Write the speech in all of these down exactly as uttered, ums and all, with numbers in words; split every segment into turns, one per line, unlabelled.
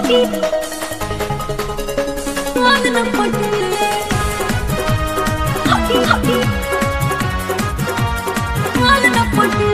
हटी मान न पटे हटी हटी मान न पटे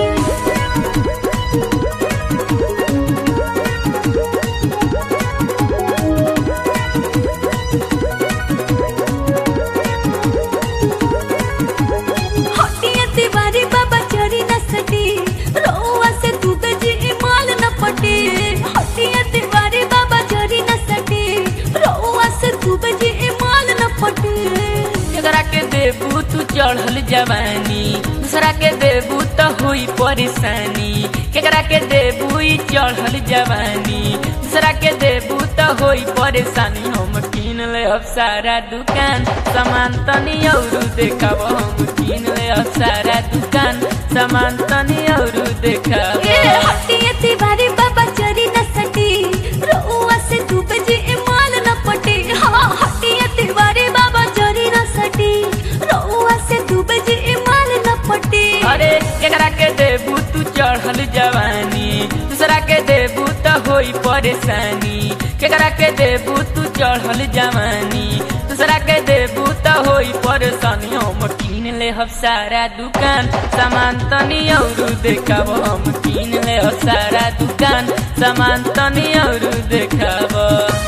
देबू तू चढ़ल जवानी दूसरा के देबू तो हुई परेशानी केकरा के देबू ई चढ़ल जवानी दूसरा के देबू तो हुई परेशानी हम कीन ले अब सारा दुकान सामान तनी और देखब हम कीन ले अब सारा दुकान सामान तनी और देखब
हटिए तिवारी बाबा चरी न सटी रोआ से तू बजे माल न पटे हाँ हटिए तिवारी बाबा चरी न सटी रोआ से तू बजे माल न पटे
अरे केकरा के देबू तू चढ़ल जवानी दूसरा के देबू तो होई परेशानी केकरा के देबू तू चढ़ल जवानी दूसरा के देबू तो होई परेशानी हम कीन ले हम सारा दुकान सामान तनी और देखब हम कीन ले हम सारा दुकान सामान तनी और देखब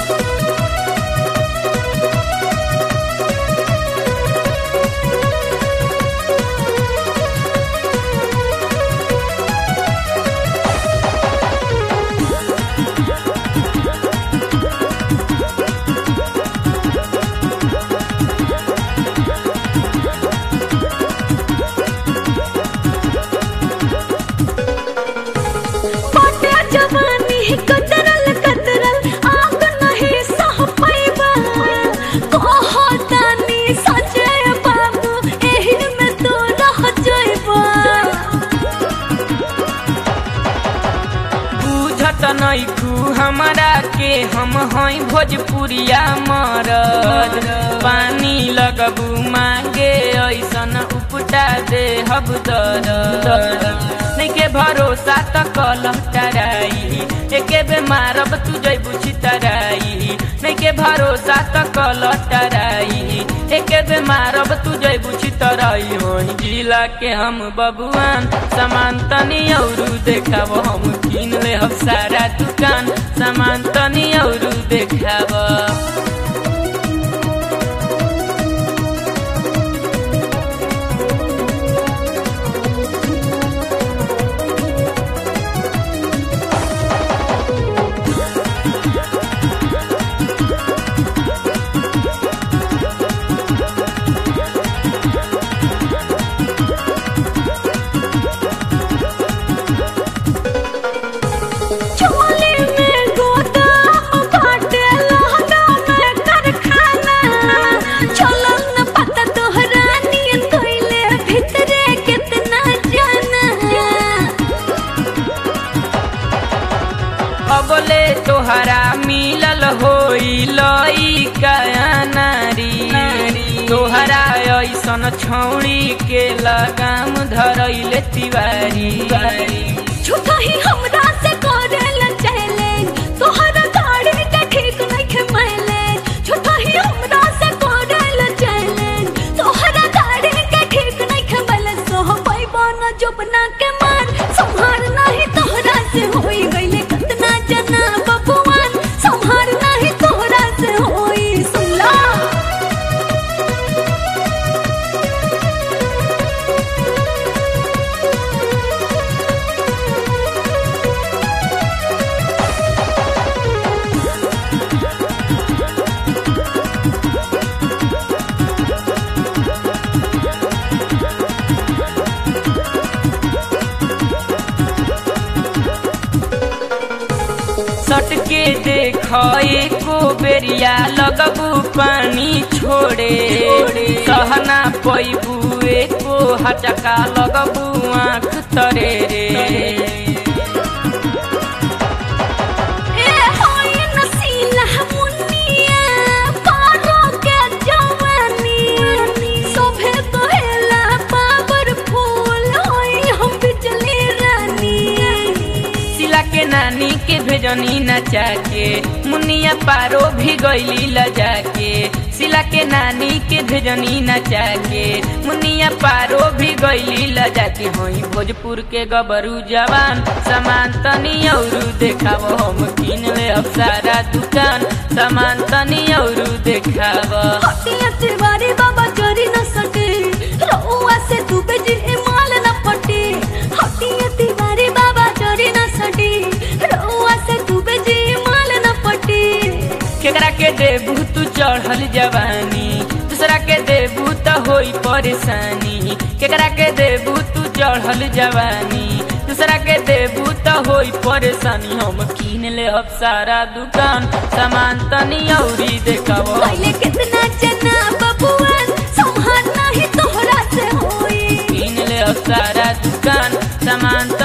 नैखू हमारा के हम हई भोजपुरिया मरद पानी लगबू मांगे ऐसन उपटा दे हब दर नहीं के भरोसा त कलम टराई एके बे मारब तू जैबू छितराई नहीं के भरोसा त कल टराई एके बे मारब तू जैबू छितराई वही जिला के हम बबुआन सामान तनी और देखब हम कीन ले हम सारा दुकान सामान तनी और देखब बोले तोहरा मिलल होई लई काया नारी तोहरा ऐसन छौड़ी के लगाम धरैले तिवारी
झूठा ही हमरा से करेल चले तोहरा गाड़ी के ठीक नइखे मैले झूठा ही हमरा से करेल चले तोहरा गाड़ी के ठीक नइखे मैले सोह पैबा न जोबना के मार संहार नहीं तोहरा से होई गइले कतना जना बबुआन संहार नहीं तोहरा से होई सुनला
सटके देख एको बेरिया लगबू पानी छोड़े सहना पैबू एको हटका लगबू आँख तरे रे नानी के भेजनी नचा के, मुनिया पारो भी गईली लजा के। सिला के नानी के भेजनी नचा के, मुनिया पारो भी गईली लजा के। होई भोजपुर के गबरू जवान, सामान तनी औरू देखाव, हम किन ले अब सारा दुकान, सामान तनी औरू देखाव।
हटिया तिवारी बाबा चोरी न सटे, रउआ से तू बेजी माल न पटे। हटिया तिवारी बाबा चोरी न सटे, रउआ से तू बेजी माल न पटे।
केकरा के देबू तू चढ़ल जवानी, दूसरा के देबू त होई परेशानी। केकरा के देबू तू चढ़ल जवानी, दूसरा के देबू त होई परेशानी। हम किन ले अब सारा दुकान, सामान तनी औरी देखाव।
पहले कितना चना बबुआन, संभाल नहीं तोहरा से होई।
किन ले अब सारा दुकान, सामान